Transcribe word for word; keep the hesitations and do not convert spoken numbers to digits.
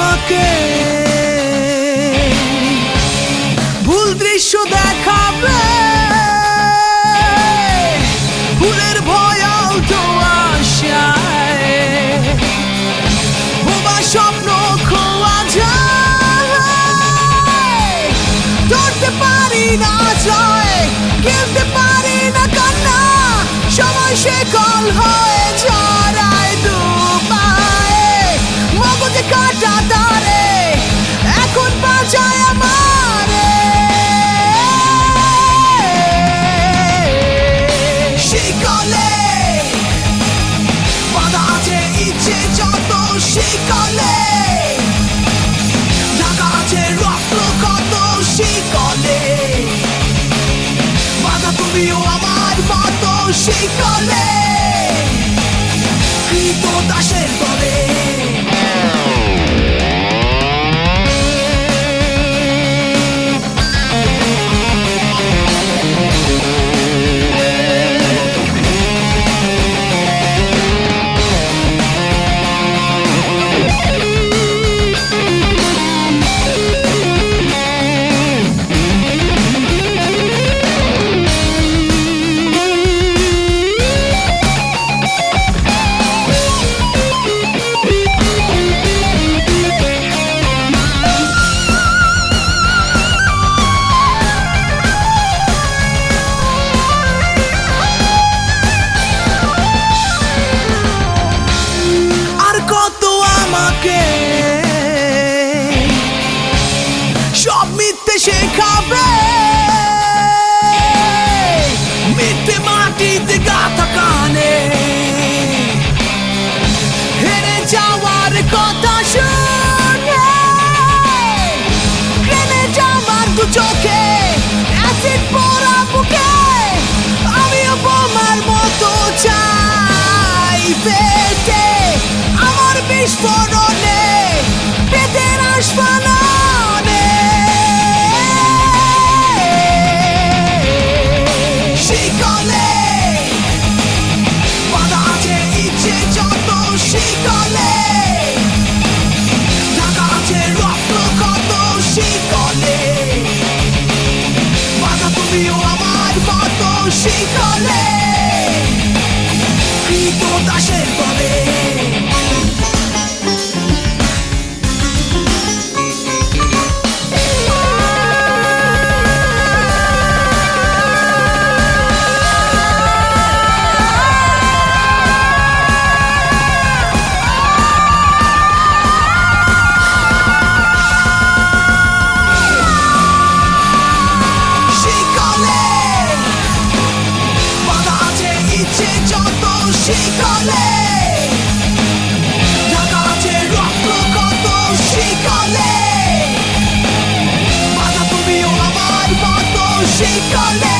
আমাকে ভুল দৃশ্য দেখাবে, ভুলের ভয়াল তো আশায় বোবা স্বপ্ন খোয়া যায়। ধরতে পারি না জয়, খেলতে পারি না কান্না, সময় সে কল হয়ে জড়ায় দুপায়ে, মগজে কাটা দাঁড়ে এখন বাঁচায় আমারে। শিকলে বাধা আছে ইচ্ছে যত, শিকলে ঢাকা আছে রক্ত কত, শিকলে বাধা তুমিও আমার মতো, শিকলে কৃত দাসের দলে। সব মিথ্যে শেখাবে, মিথ্যে মাটিতে গাঁথা কানে, হেরে যাওয়ার কথা শুনে ট্রেনে যাওয়ার দু চোখে অ্যাসিড পড়া বুকে, আমিও বোমার মতো চাই ফেটে আমার বিস্ফোরণে পেটের আস্ফালনে। শিকলে বাধা আছে ইচ্ছে যত, শিকলে ঢাকা আছে রক্ত কত, শিকলে বাধা তুমিও আমার মতো, শিকলে কৃত দাসের দলে। শিকলে ঢাকা আছে রক্ত কত, শিকলে বাধা তুমিও আমার মতো, শিকলে